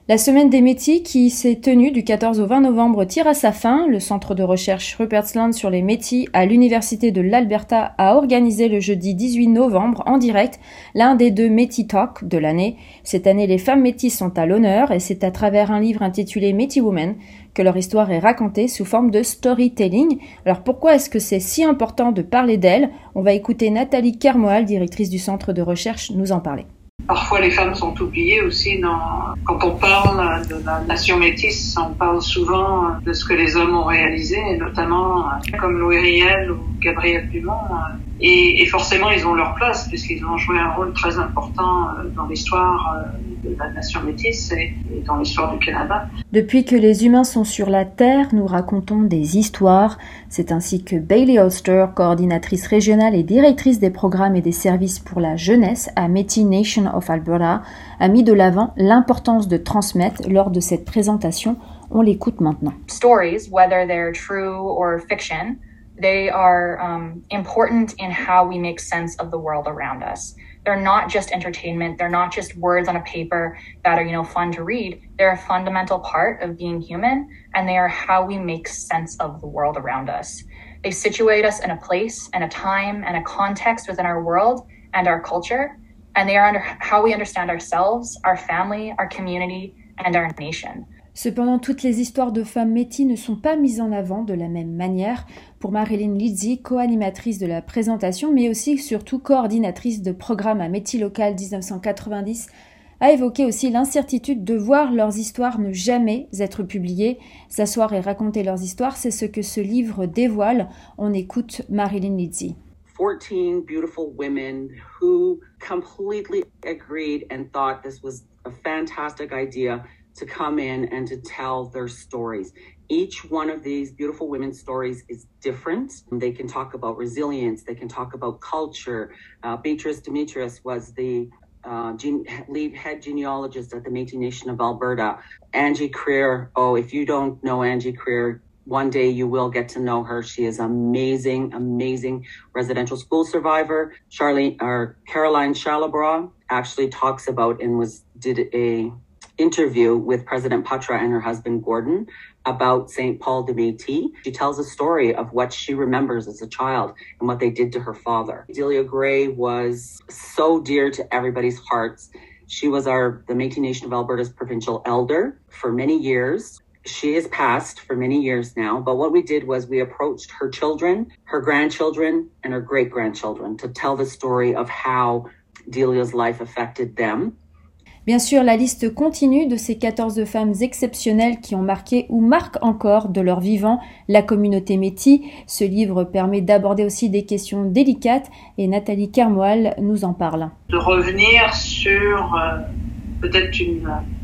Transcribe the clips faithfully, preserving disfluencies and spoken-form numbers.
La semaine des Métis qui s'est tenue du quatorze au vingt novembre tire à sa fin. Le centre de recherche Rupert's Land sur les Métis à l'Université de l'Alberta a organisé le jeudi dix-huit novembre en direct l'un des deux Métis Talks de l'année. Cette année, les femmes métisses sont à l'honneur et c'est à travers un livre intitulé Métis Women que leur histoire est racontée sous forme de storytelling. Alors pourquoi est-ce que c'est si important de parler d'elles ? On va écouter Nathalie Kermoal, directrice du centre de recherche, nous en parler. Parfois, les femmes sont oubliées aussi. Dans... Quand on parle de la nation métisse, on parle souvent de ce que les hommes ont réalisé, et notamment comme Louis Riel ou Gabriel Dumont. Et, et forcément, ils ont leur place puisqu'ils ont joué un rôle très important dans l'histoire de la nation métisse et, et dans l'histoire du Canada. Depuis que les humains sont sur la Terre, nous racontons des histoires. C'est ainsi que Bailey Oster, coordinatrice régionale et directrice des programmes et des services pour la jeunesse à Métis Nation of Alberta, a mis de l'avant l'importance de transmettre lors de cette présentation. On l'écoute maintenant. Stories, whether they're true or fiction, they are um, important in how we make sense of the world around us. They're not just entertainment. They're not just words on a paper that are, you know, fun to read. They're a fundamental part of being human, and they are how we make sense of the world around us. They situate us in a place and a time and a context within our world and our culture, and they are under how we understand ourselves, our family, our community, and our nation. Cependant, toutes les histoires de femmes métis ne sont pas mises en avant de la même manière. Pour Marilyn Lidzi, co-animatrice de la présentation, mais aussi surtout coordinatrice de programme à Métis Local dix-neuf cent quatre-vingt-dix, a évoqué aussi l'incertitude de voir leurs histoires ne jamais être publiées. S'asseoir et raconter leurs histoires, c'est ce que ce livre dévoile. On écoute Marilyn Lidzi. fourteen beautiful women who completely agreed and thought this was a fantastic idea to come in and to tell their stories. Each one of these beautiful women's stories is different. They can talk about resilience. They can talk about culture. Uh, Beatrice Demetrius was the uh, gene- lead head genealogist at the Métis Nation of Alberta. Angie Creer, oh, if you don't know Angie Creer, one day you will get to know her. She is amazing, amazing residential school survivor. Charlene, or Caroline Chalabra actually talks about and was did a interview with President Patra and her husband Gordon about Saint Paul de Métis. She tells a story of what she remembers as a child and what they did to her father. Delia Gray was so dear to everybody's hearts. She was our the Métis Nation of Alberta's provincial elder for many years. She has passed for many years now, but what we did was we approached her children, her grandchildren, and her great-grandchildren to tell the story of how Delia's life affected them. Bien sûr, la liste continue de ces quatorze femmes exceptionnelles qui ont marqué ou marquent encore de leur vivant la communauté métis. Ce livre permet d'aborder aussi des questions délicates et Nathalie Kermoal nous en parle. De revenir sur euh, peut-être une,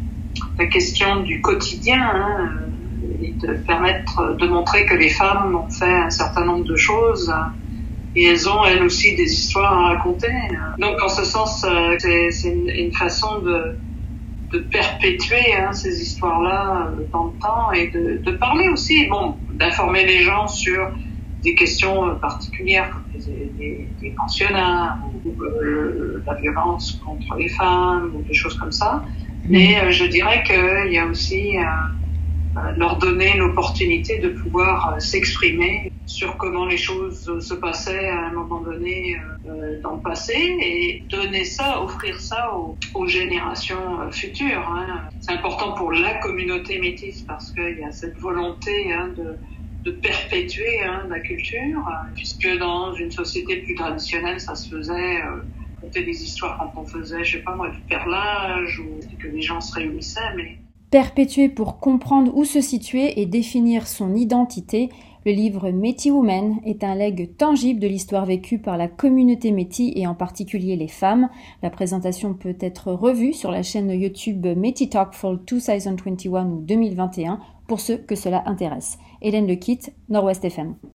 la question du quotidien hein, et de permettre de montrer que les femmes ont fait un certain nombre de choses. Et elles ont, elles aussi, des histoires à raconter. Donc, en ce sens, c'est, c'est une, une façon de, de perpétuer hein, ces histoires-là dans le temps et de, de parler aussi, bon, d'informer les gens sur des questions particulières comme les, les, les pensionnats ou euh, la violence contre les femmes ou des choses comme ça. Mais euh, je dirais qu'il y a aussi euh, leur donner l'opportunité de pouvoir euh, s'exprimer sur comment les choses se passaient à un moment donné euh, dans le passé et donner ça, offrir ça aux, aux générations euh, futures. Hein. C'est important pour la communauté métisse parce qu'il y a cette volonté hein, de, de perpétuer hein, la culture, euh, puisque dans une société plus traditionnelle, ça se faisait euh, raconter des histoires quand on faisait, je sais pas moi, du perlage ou que les gens se réunissaient, mais perpétuer pour comprendre où se situer et définir son identité. Le livre Métis Women est un legs tangible de l'histoire vécue par la communauté métis et en particulier les femmes. La présentation peut être revue sur la chaîne YouTube Métis Talk Fall deux mille vingt et un ou deux mille vingt et un pour ceux que cela intéresse. Hélène Lequitte, Nord-Ouest F M.